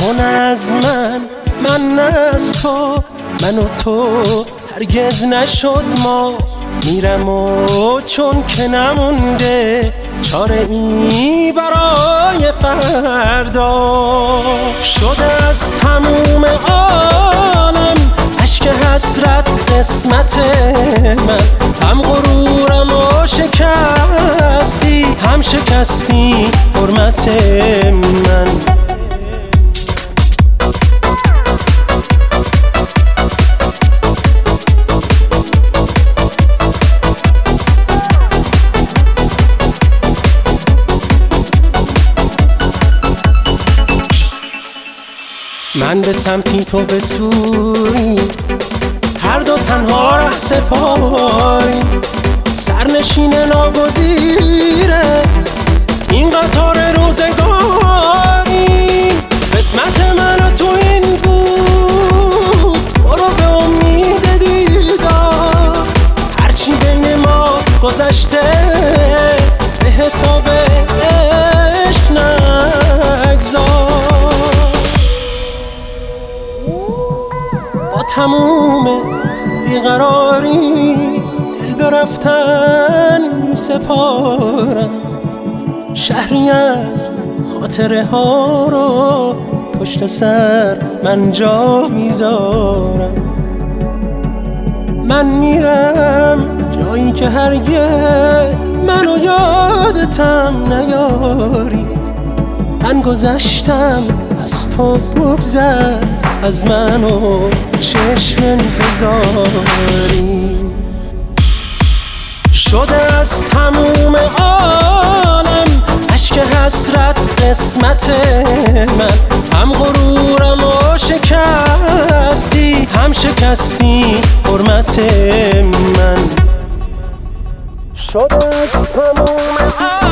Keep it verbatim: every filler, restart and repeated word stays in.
تو نه از من، من نه از تو، من و تو هرگز نشد ما. میرم و چون که نمونده چاره ای برای فردا. شده از تموم عالم اشک حسرت قسمت من. هم غرورم و شکستی، هم شکستی حرمت من. من به سمتی تو به سوی، هر دو تنها ره سپاری. سرنشین ناگزیره این قطار روزگاری. قسمت من و تو این بود، برو به امید دیدار. هرچی بین ما گذشته به حساب عشق نگذار. با تموم بیقراری دل به رفتن می سپارم. شهری از خاطره ها رو پشت سر من جا میذارم. من میرم جایی که هرگز منو یادتم نیاری. من گذشتم از تو بگذر، از من و چشم انتظاری. شده از تموم عالم اشک حسرت قسمت من. هم غرورم و شکستی، هم شکستی حرمت من. شده از تموم عالم